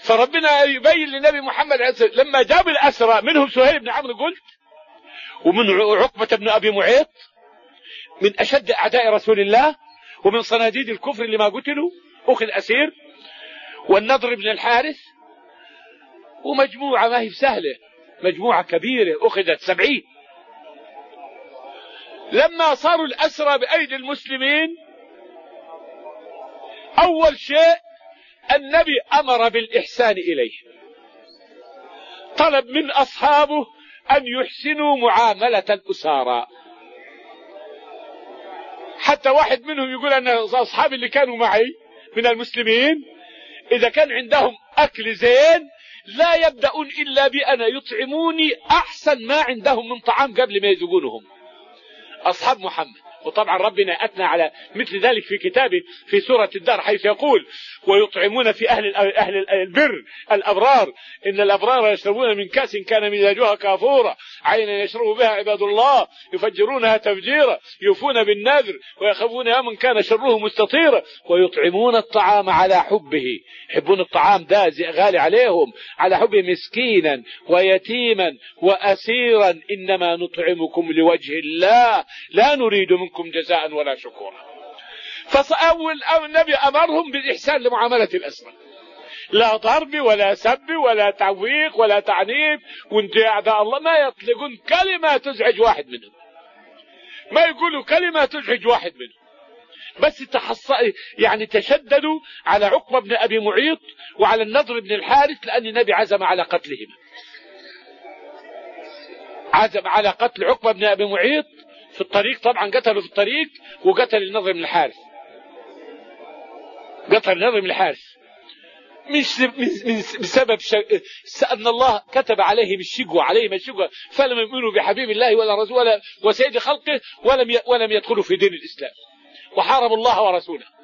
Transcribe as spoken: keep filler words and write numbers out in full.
فربنا يبين للنبي محمد عليه الصلاة والسلام لما جاب الأسرى منهم سهيل بن عمرو قلت ومن عقبة بن أبي معيط من أشد أعداء رسول الله ومن صناديد الكفر اللي ما قتلوا أخذ أسير، والنضر بن الحارث، ومجموعة ما هي سهلة، مجموعة كبيرة أخذت سبعين. لما صاروا الأسرى بأيدي المسلمين أول شيء النبي أمر بالإحسان إليه، طلب من أصحابه أن يحسنوا معاملة الأسارى. حتى واحد منهم يقول أن أصحابي اللي كانوا معي من المسلمين إذا كان عندهم أكل زين لا يبدأون إلا بأن يطعموني أحسن ما عندهم من طعام قبل ما يذوقونهم أصحاب محمد. وطبعا ربنا أثنى على مثل ذلك في كتابه في سورة الدار حيث يقول ويطعمون في أهل أهل البر الأبرار إن الأبرار يشربون من كأس كان مزاجها كافورا عينا يشرب بها عباد الله يفجرونها تفجيرا يوفون بالنذر ويخافون يوما كان شره مستطيرا ويطعمون الطعام على حبه، يحبون الطعام ده غالي عليهم، على حبه مسكينا ويتيما وأسيرا إنما نطعمكم لوجه الله لا نريد منكم جزاء ولا شكورا. فأول النبي أمرهم بالإحسان لمعاملة الأسرى، لا ضرب ولا سب ولا تعويق ولا تعنيف، وانت يا أعداء الله ما يطلقون كلمة تزعج واحد منهم، ما يقولوا كلمة تزعج واحد منهم، بس تحص يعني تشددوا على عقبة بن أبي معيط وعلى النضر بن الحارث لأن النبي عزم على قتلهما، عزم على قتل عقبة بن أبي معيط في الطريق، طبعا قتلوا في الطريق وقتل النضر بن الحارث، قتل النضر بن الحارث مش بسبب شك... أن الله كتب عليهم الشقوة عليهم الشقوة فلم يؤمنوا بحبيب الله ولا رسول ولا وسيد خلقه ولم ي... ولم يدخلوا في دين الإسلام وحاربوا الله ورسوله.